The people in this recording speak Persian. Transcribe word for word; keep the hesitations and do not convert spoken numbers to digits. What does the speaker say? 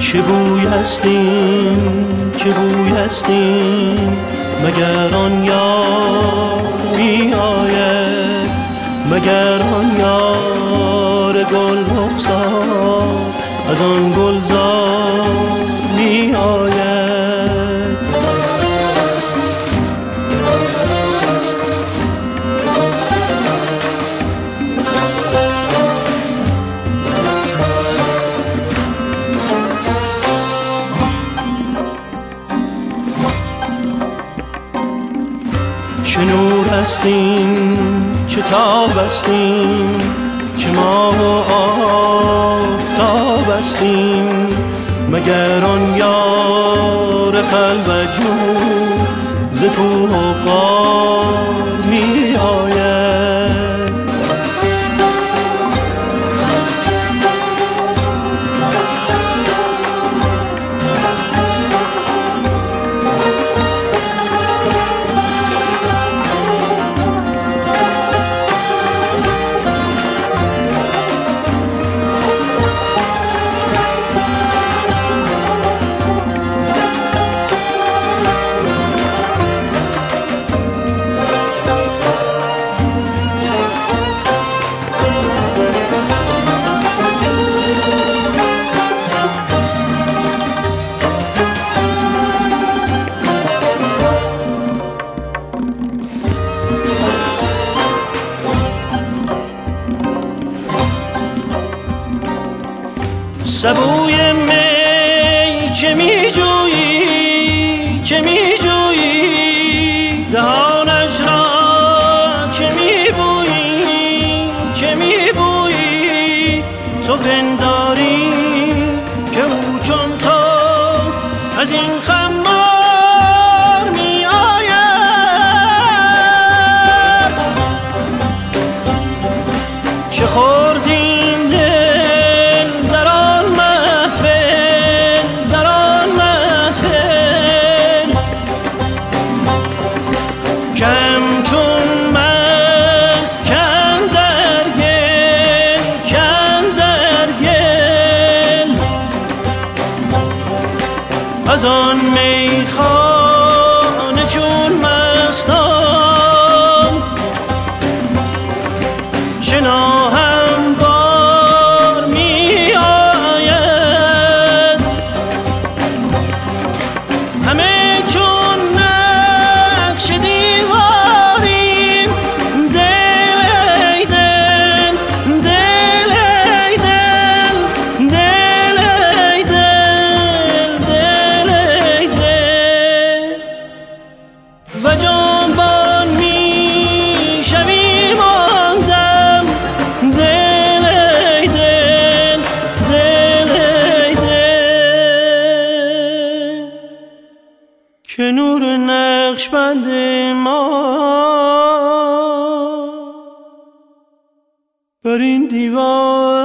چه بوی هستیم چه بوی هستیم مگر آن یار می آید مگر آن یار گل رخسار از آن گلزار می آید چه نور هستیم چه تاب هستیم چه ماه و آفتاب هستیم مگر آن یار خلوت جو ز کوه و غار می آید سبوی می چه می جویی چه می جویی دهانش را چه می بویی چه می بویی تو پنداری که او چون تو از این خمار می آید چه خوردیم از آن میخانه چون مستان شنا هموار می آید همه چون نقش دیواریم دل ای دل دل ای دل دل ای دل و جنبان می شویم آن دم دل ای دل دل ای دل که نور نقشبند ما بر این دیوار